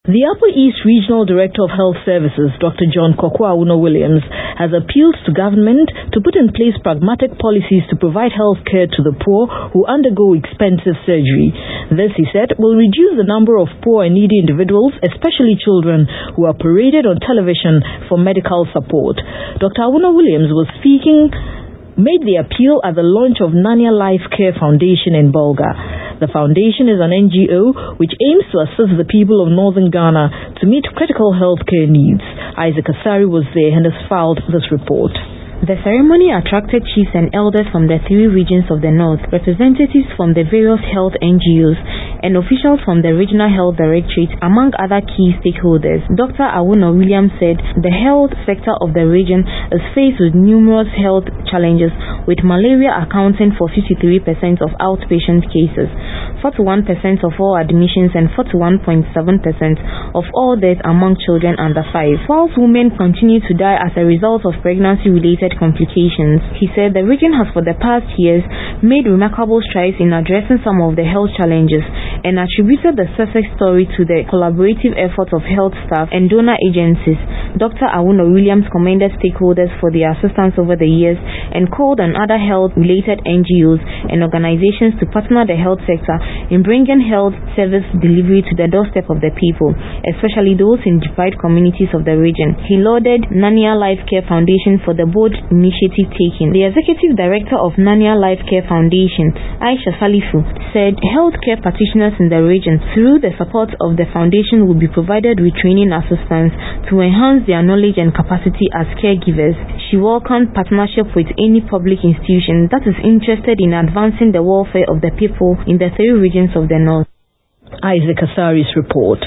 The Upper East Regional Director of Health Services, Dr. John Kokwa Awuno-Williams, has appealed to government to put in place pragmatic policies to provide health care to the poor who undergo expensive surgery. This, he said, will reduce the number of poor and needy individuals, especially children, who are paraded on television for medical support. Dr. Awuno-Williams made the appeal at the launch of Nanya Life Care Foundation in Bolga. The foundation is an NGO which aims to assist the people of northern Ghana to meet critical health care needs. Isaac Asari was there and has filed this report. The ceremony attracted chiefs and elders from the 3 regions of the north, representatives from the various health NGOs, and officials from the Regional Health Directorate, among other key stakeholders. Dr. Awuno-Williams said the health sector of the region is faced with numerous health challenges, with malaria accounting for 53% of outpatient cases, 41% of all admissions, and 41.7% of all deaths among children under 5. Whilst women continue to die as a result of pregnancy-related complications, he said the region has for the past years made remarkable strides in addressing some of the health challenges and attributed the success story to the collaborative efforts of health staff and donor agencies. Dr. Awuno-Williams commended stakeholders for their assistance over the years and called on other health-related NGOs and organizations to partner the health sector in bringing health service delivery to the doorstep of the people, especially those in deprived communities of the region. He lauded Nanya Life Care Foundation for the bold initiative taken. The Executive Director of Nanya Life Care Foundation, Aisha Salifu, said healthcare practitioners in the region, through the support of the foundation, will be provided with training assistance to enhance their knowledge and capacity as caregivers. She welcomed partnership with any public institution that is interested in advancing the welfare of the people in the 3 regions of the north. Isaac Asari's report.